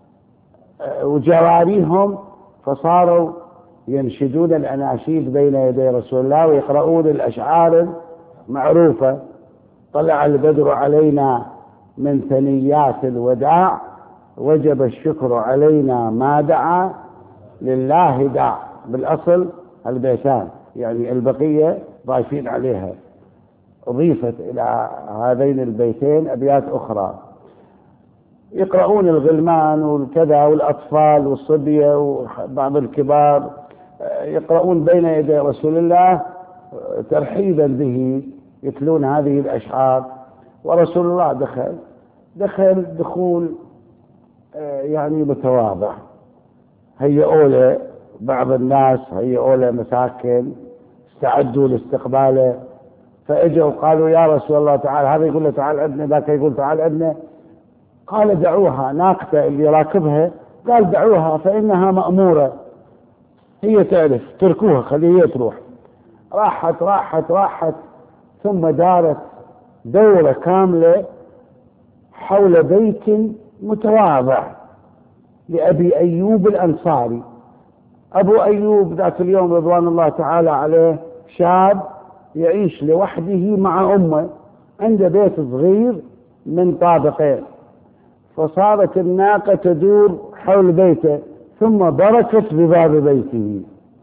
وجواريهم، فصاروا ينشدون الأناشيد بين يدي رسول الله ويقرؤون الأشعار المعروفة: طلع البدر علينا من ثنيات الوداع، وجب الشكر علينا ما دعا، لله داع. بالأصل البيتان، يعني البقية ضايفين عليها، أضيفت إلى هذين البيتين أبيات أخرى. يقرؤون الغلمان والكذا والأطفال والصبية وبعض الكبار يقرؤون بين يدي رسول الله ترحيبا به، يتلون هذه الأشعار. ورسول الله دخل دخول يعني متواضع، هيئوا له بعض الناس، هيئوا له مساكن، استعدوا لاستقباله، فاجوا قالوا: يا رسول الله تعال. هذا يقول له: تعال عندنا، ذاك يقول: تعال عندنا. قال: دعوها. ناقته اللي راكبها قال: دعوها فإنها مأمورة، هي تعرف، تركوها خليها تروح. راحت راحت راحت، ثم دارت دورة كاملة حول بيت متواضع لأبي أيوب الأنصاري. أبو أيوب ذات اليوم رضوان الله تعالى عليه شاب يعيش لوحده مع أمه، عنده بيت صغير من طابقين، فصارت الناقة تدور حول بيته ثم بركت بباب بيته.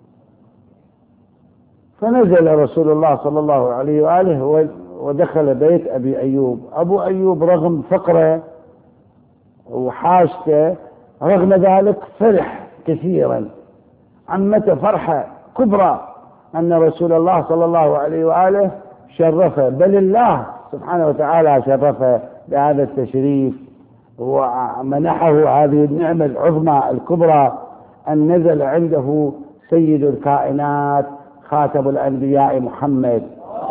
فنزل رسول الله صلى الله عليه وآله ودخل بيت أبي أيوب. أبو أيوب رغم فقره وحاجته، رغم ذلك فرح كثيرا، عمته فرحة كبرى أن رسول الله صلى الله عليه وآله شرفه، بل الله سبحانه وتعالى شرفه بهذا التشريف ومنحه هذه النعمة العظمى الكبرى أن نزل عنده سيد الكائنات خاتم الأنبياء محمد.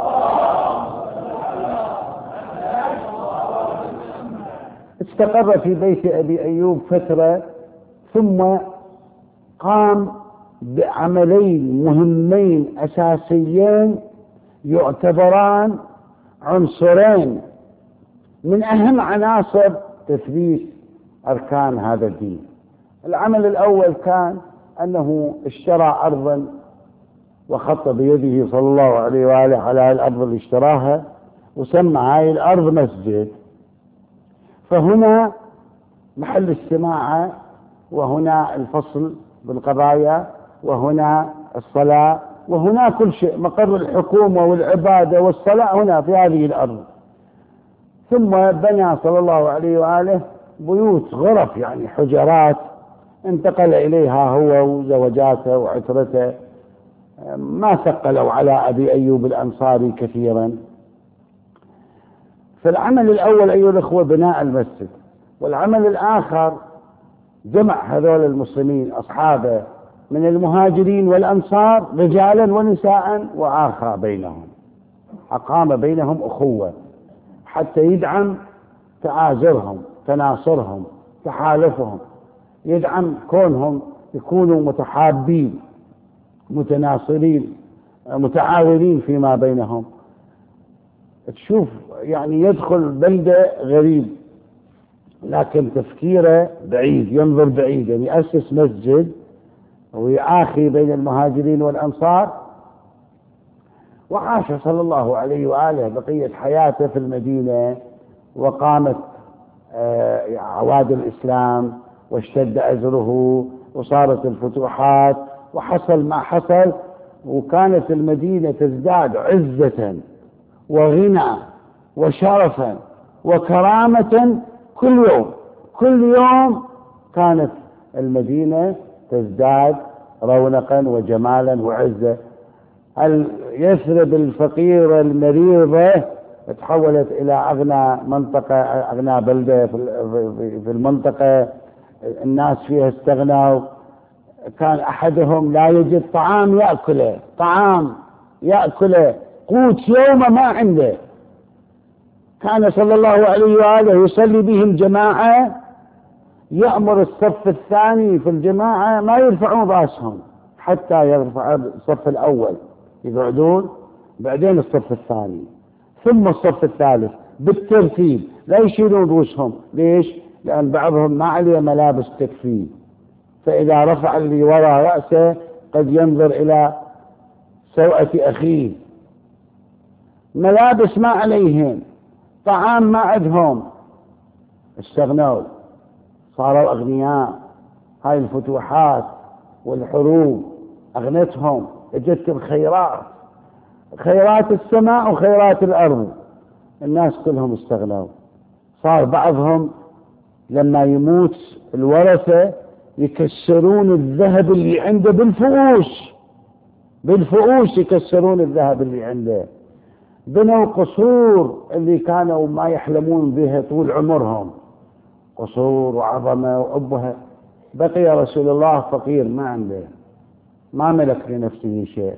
استقر في بيت أبي أيوب فترة، ثم قام بعملين مهمين أساسيين يعتبران عنصرين من أهم عناصر تثبيت أركان هذا الدين. العمل الأول كان أنه اشترى أرضا وخط بيده صلى الله عليه وآله على الأرض اللي اشتراها، وسمى هاي الأرض مسجد. فهنا محل السماعة، وهنا الفصل بالقضايا، وهنا الصلاة، وهنا كل شيء، مقر الحكومة والعبادة والصلاة هنا في هذه الأرض. ثم بنى صلى الله عليه وآله بيوت، غرف يعني حجرات، انتقل إليها هو وزوجاته وعترته، ما ثقلوا على أبي أيوب الأنصاري كثيرا. فالعمل الأول أيها الأخوة بناء المسجد، والعمل الآخر جمع هذول المسلمين أصحابه من المهاجرين والأنصار رجالا ونساء، وآخى بينهم، أقام بينهم أخوة حتى يدعم تآزرهم، تناصرهم، تحالفهم، يدعم كونهم يكونوا متحابين متناصرين متعاونين فيما بينهم. تشوف يعني يدخل بلدة غريب لكن تفكيره بعيد، ينظر بعيد، يعني يأسس مسجد ويآخي بين المهاجرين والأنصار. وعاش صلى الله عليه وآله بقية حياته في المدينة، وقامت عواد الإسلام واشتد أزره وصارت الفتوحات وحصل ما حصل، وكانت المدينة تزداد عزة وغنى وشرفا وكرامة كل يوم. كل يوم كانت المدينة تزداد رونقا وجمالا وعزة. يثرب الفقيرة المريضة تحولت إلى أغنى منطقة، أغنى بلدة في المنطقة، الناس فيها استغنوا. كان أحدهم لا يجد طعام يأكله، قوت يومه ما عنده. كان صلى الله عليه وآله يصلي بهم جماعة، يأمر الصف الثاني في الجماعة ما يرفعون رأسهم حتى يرفع الصف الأول، يقعدون، بعدين الصف الثاني، ثم الصف الثالث بالترتيب، لا يشيلون رؤوسهم. ليش؟ لأن بعضهم ما عليه ملابس تكفيه، فإذا رفع اللي وراء رأسه قد ينظر إلى سوءة أخيه. ملابس ما عليهم، طعام ما عندهم، استغنوا، صاروا أغنياء. هاي الفتوحات والحروب أغنتهم، جت الخيرات، خيرات السماء وخيرات الأرض، الناس كلهم استغنوا. صار بعضهم لما يموت الورثة يكسرون الذهب اللي عنده بالفؤوس يكسرون الذهب اللي عنده. بنوا قصور اللي كانوا ما يحلمون بها طول عمرهم، قصور وعظمة وأبها. بقي رسول الله فقير، ما عنده، ما ملك لنفسه شيء.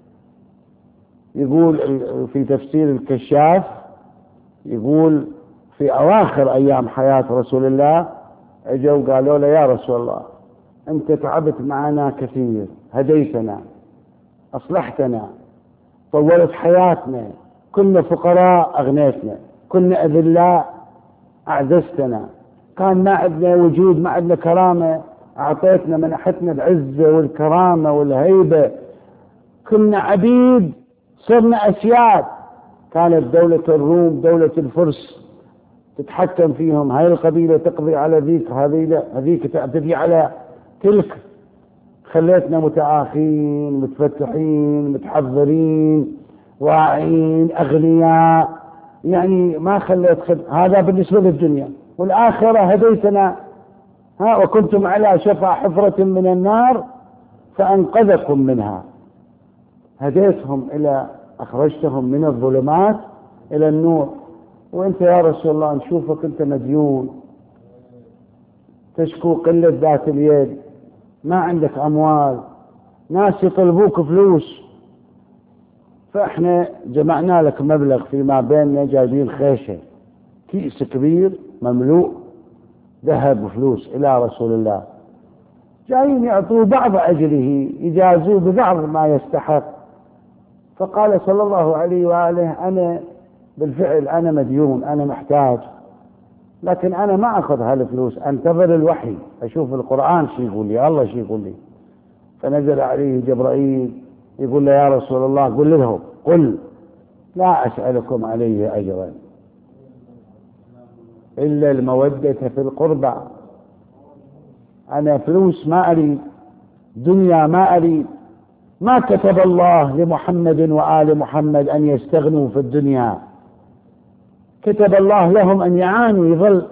يقول في تفسير الكشاف، يقول في أواخر أيام حياة رسول الله اجوا قالوا له: يا رسول الله، أنت تعبت معنا كثير، هديتنا، أصلحتنا، طولت حياتنا، كنا فقراء أغنيتنا، كنا أذلاء أعززتنا، كان ما عندنا وجود، ما عندنا كرامة، أعطيتنا، منحتنا العزة والكرامة والهيبة، كنا عبيد صرنا أسياد. كانت دولة الروم، دولة الفرس تتحكم فيهم، هاي القبيلة تقضي على ذيك، هذيك تعتدي على تلك. خليتنا متآخين، متفتحين، متحضرين، واعين، أغنياء، يعني ما خليت هذا بالنسبة للدنيا. والآخرة هديتنا، وكنتم على شفا حفرة من النار فأنقذكم منها. هديتهم إلى، أخرجتهم من الظلمات إلى النور. وأنت يا رسول الله نشوفك أنت مديون، تشكو قلة ذات اليد، ما عندك أموال، ناس يطلبوك فلوس، فإحنا جمعنا لك مبلغ فيما بيننا، جايبين خيشة، كيس كبير مملوء ذهب وفلوس إلى رسول الله، جايين يعطوا بعض أجره، يجازوه ببعض ما يستحق. فقال صلى الله عليه وآله: أنا بالفعل أنا مديون، أنا محتاج، لكن أنا ما أخذ هالفلوس، أنتظر الوحي، أشوف القرآن شي يقول لي، الله شي يقول لي. فنزل عليه جبرائيل يقول له: يا رسول الله قل لهم، قل لا أسألكم عليه أجرا إلا المودة في القربى. أنا فلوس ما أريد، دنيا ما أريد، ما كتب الله لمحمد وآل محمد أن يستغنوا في الدنيا، كتب الله لهم أن يعانوا، يظل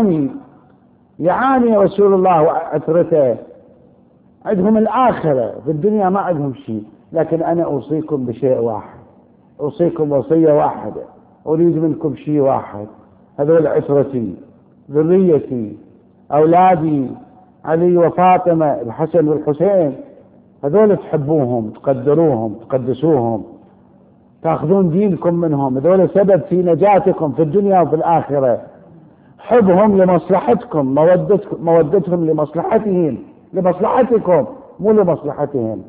يعاني رسول الله وعترته، عندهم الآخرة، في الدنيا ما عندهم شيء. لكن أنا أوصيكم بشيء واحد، أوصيكم وصية واحدة، أريد منكم شيء واحد، هذول عترتي، ذريتي، أولادي علي وفاطمة، الحسن والحسين، هذول تحبوهم، تقدروهم، تقدسوهم، تأخذون دينكم منهم، هذول سبب في نجاتكم في الدنيا وفي الآخرة. حبهم لمصلحتكم، مودتهم لمصلحتهم، لمصلحتكم مو لمصلحتهم.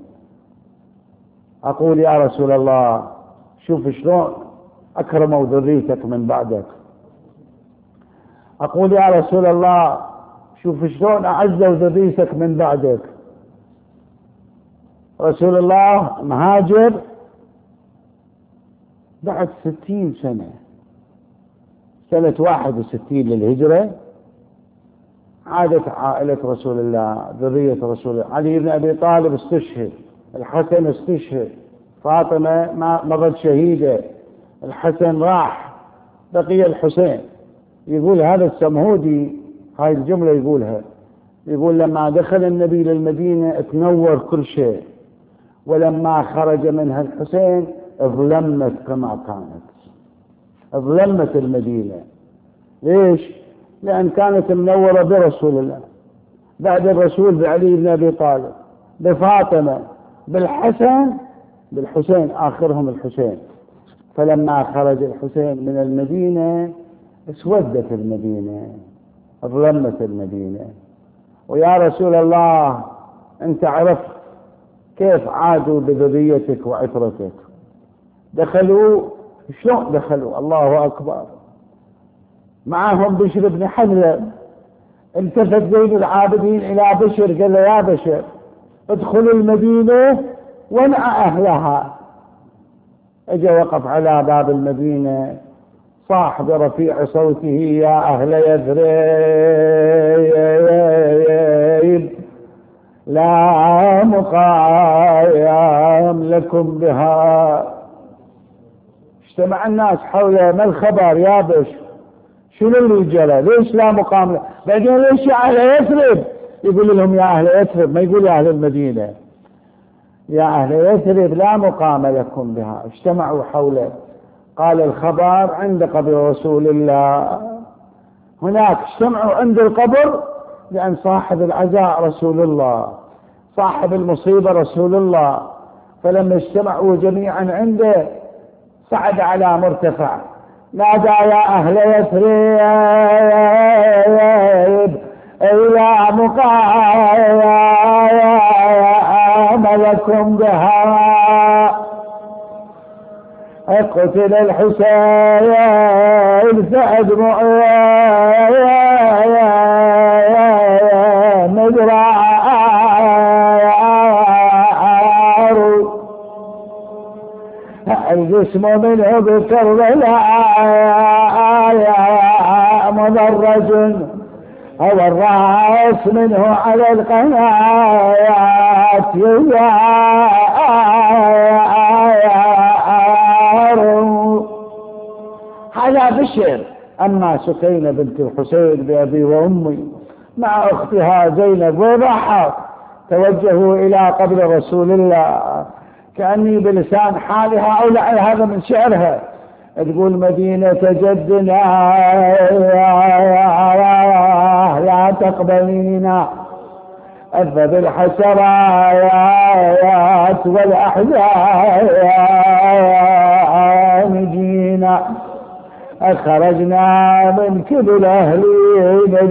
أقول: يا رسول الله شوف شلون أكرموا ذريتك من بعدك. أقول: يا رسول الله شوف شلون أعزوا ذريتك من بعدك. رسول الله مهاجر بعد 60 سنة، سنة 61 للهجرة، عادت عائلة رسول الله، ذرية رسول الله. علي بن أبي طالب استشهد، الحسن استشهد، فاطمة ما مضت شهيدة، الحسن راح، بقي الحسين. يقول هذا السمهودي هاي الجملة يقولها، يقول: لما دخل النبي للمدينة تنور كل شيء، ولما خرج منها الحسين ظلمت كما كانت. ظلمت المدينة. ليش؟ لأن كانت منورة برسول الله، بعد الرسول بعلي بن أبي طالب، بفاطمة، بالحسين آخرهم الحسين. فلما خرج الحسين من المدينة اسودت المدينة، ظلمت المدينة. ويا رسول الله أنت عرفت كيف عادوا بذريتك وعترتك، دخلوا شلون دخلوا؟ الله أكبر، معهم بشر بن حمزة. التفت زين العابدين إلى بشر قال له يا بشر ادخل المدينة وانع أهلها. اجى وقف على باب المدينة، صاح برفيع صوته يا أهل يثرب لا مقايم لكم بها. اجتمع الناس حوله، ما الخبر يا بشر؟ شنو اللي جرى؟ ليش لا مقام؟ بعدين ليش يا أهل يثرب؟ يقول لهم يا أهل يثرب، ما يقول يا أهل المدينة. يا أهل يثرب لا مقام لكم بها. اجتمعوا حوله، قال الخبر عند قبر رسول الله. هناك اجتمعوا عند القبر لأن صاحب العزاء رسول الله، صاحب المصيبة رسول الله. فلما اجتمعوا جميعا عنده صعد على مرتفع، نادى يا أهل يثرب إلى مقام لكم بها. اقتل الحسين فأدمع مدرار. الجسم منه بكربلاء مدرج، هو الرأس منه على القنايات هذا بشر. أما سكينة بنت الحسين بأبي وأمي مع أختها زينب وضحت توجهوا إلى قبر رسول الله. كأني بلسان حالها أولع هذا من شعرها، تقول مدينة جدنا لا تقبلينا أذب الحسرات والأحزان جينا. أخرجنا من كل أهلين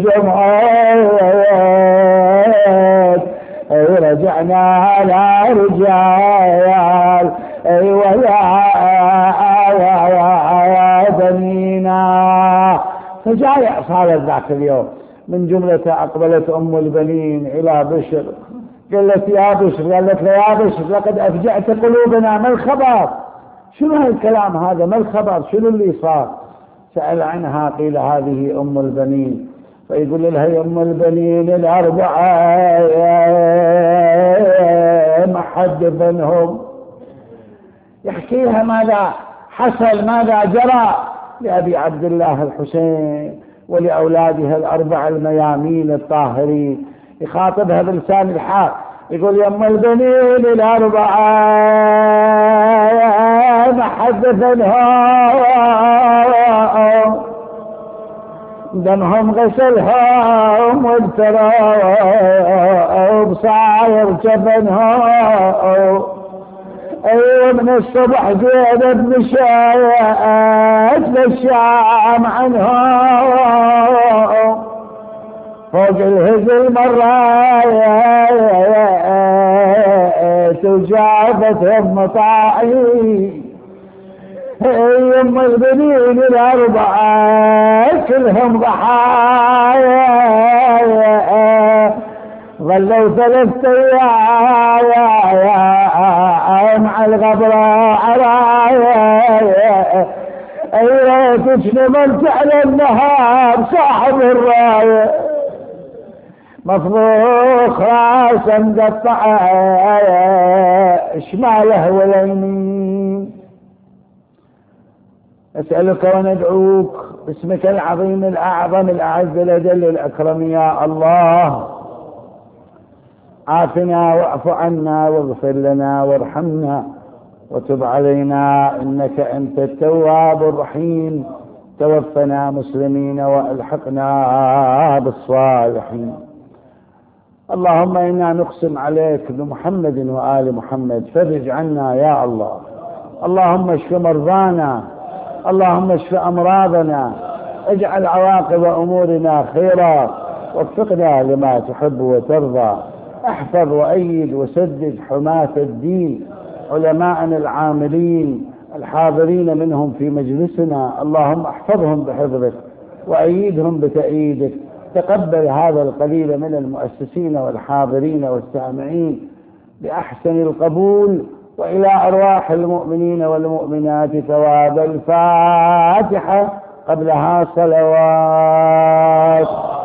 جمعات، رجعنا على رجال يا بنينا. فجايع صارت ذاك اليوم. من جملة أقبلت أم البنين إلى بشر، قالت يا بشر، قالت له يا بشر لقد أفجعت قلوبنا، ما الخبر؟ شنو هالكلام هذا؟ ما الخبر؟ شنو اللي صار؟ سأل عنها، قيل هذه أم البنين. فيقول لها يا أم البنين الأربعة ما حد منهم يحكي لها ماذا حصل، ماذا جرى لأبي عبد الله الحسين ولأولادها الأربعة الميامين الطاهرين. يخاطبها بلسان الحال، يقول يا أم البنين الأربعة ما حد منهم، دمهم غسلهم والتراب صاير جبنهم. ايوه من الصبح زينب مشيت للشام عنهم، فوق الهزل مرات وجابتهم مطاعي. يم البنين الأربعة كلهم ضحايا، ظلوا 3 أيام مع الغبرة عرايا. أيوة تجنمت على النهار صاحب الراية، مفروخ راسا مقطعة شماله واليمين. أسألك وندعوك باسمك العظيم الأعظم الأعز الأجل الأكرم يا الله، عافنا واعف عنا واغفر لنا وارحمنا وتب علينا إنك أنت التواب الرحيم. توفنا مسلمين وألحقنا بالصالحين. اللهم إنا نقسم عليك بمحمد وآل محمد، فرج عنا يا الله. اللهم اشف مرضانا، اللهم اشف أمراضنا، اجعل عواقب أمورنا خيرا، وفقنا لما تحب وترضى. احفظ وأيد وسدد حماة الدين، علماءنا العاملين الحاضرين منهم في مجلسنا، اللهم احفظهم بحفظك وأيدهم بتأييدك. تقبل هذا القليل من المؤسسين والحاضرين والسامعين بأحسن القبول، وإلى أرواح المؤمنين والمؤمنات ثواب الفاتحة قبلها صلوات.